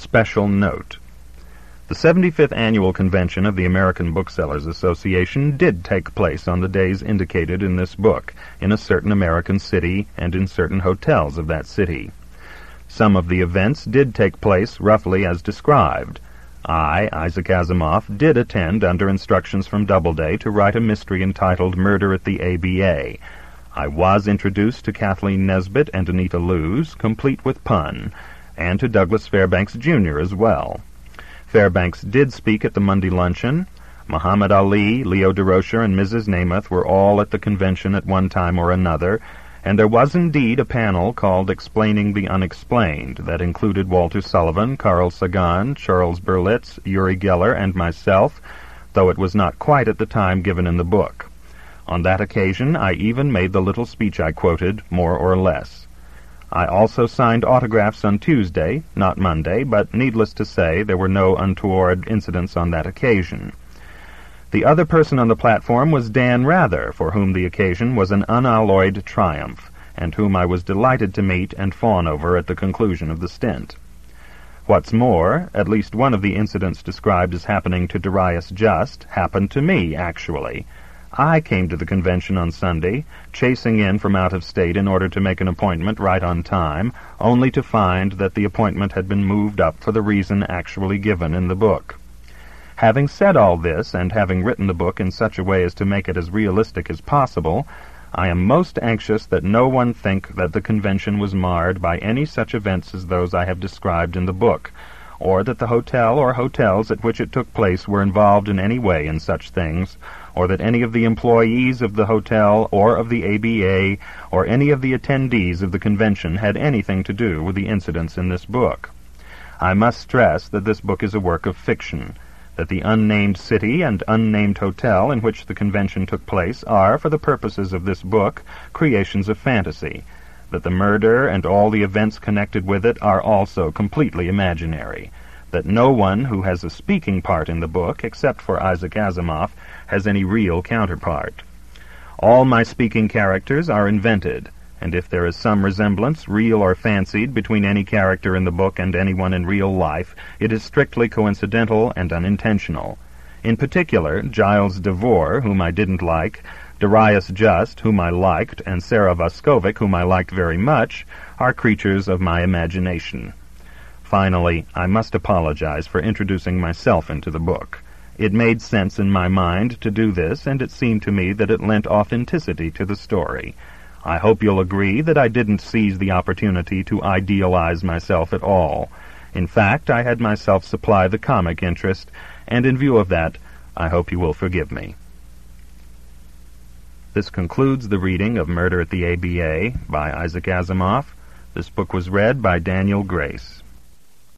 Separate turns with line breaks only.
Special Note. The 75th Annual Convention of the American Booksellers Association did take place on the days indicated in this book, in a certain American city and in certain hotels of that city. Some of the events did take place roughly as described. I, Isaac Asimov, did attend under instructions from Doubleday to write a mystery entitled Murder at the ABA. I was introduced to Kathleen Nesbitt and Anita Loos, complete with pun, and to Douglas Fairbanks, Jr. as well. Fairbanks did speak at the Monday luncheon. Muhammad Ali, Leo DeRocher, and Mrs. Namath were all at the convention at one time or another, and there was indeed a panel called Explaining the Unexplained that included Walter Sullivan, Carl Sagan, Charles Berlitz, Uri Geller, and myself, though it was not quite at the time given in the book. On that occasion I even made the little speech I quoted, more or less. I also signed autographs on Tuesday, not Monday, but needless to say there were no untoward incidents on that occasion. The other person on the platform was Dan Rather, for whom the occasion was an unalloyed triumph, and whom I was delighted to meet and fawn over at the conclusion of the stint. What's more, at least one of the incidents described as happening to Darius Just happened to me, actually. I came to the convention on Sunday, chasing in from out of state in order to make an appointment right on time, only to find that the appointment had been moved up for the reason actually given in the book. Having said all this, and having written the book in such a way as to make it as realistic as possible, I am most anxious that no one think that the convention was marred by any such events as those I have described in the book, or that the hotel or hotels at which it took place were involved in any way in such things, or that any of the employees of the hotel or of the ABA or any of the attendees of the convention had anything to do with the incidents in this book. I must stress that this book is a work of fiction, that the unnamed city and unnamed hotel in which the convention took place are, for the purposes of this book, creations of fantasy, that the murder and all the events connected with it are also completely imaginary, that no one who has a speaking part in the book, except for Isaac Asimov, has any real counterpart. All my speaking characters are invented, and if there is some resemblance, real or fancied, between any character in the book and anyone in real life, it is strictly coincidental and unintentional. In particular, Giles Devore, whom I didn't like, Darius Just, whom I liked, and Sarah Voskovic, whom I liked very much, are creatures of my imagination. Finally, I must apologize for introducing myself into the book. It made sense in my mind to do this, and it seemed to me that it lent authenticity to the story. I hope you'll agree that I didn't seize the opportunity to idealize myself at all. In fact, I had myself supply the comic interest, and in view of that, I hope you will forgive me. This concludes the reading of Murder at the ABA by Isaac Asimov. This book was read by Daniel Grace.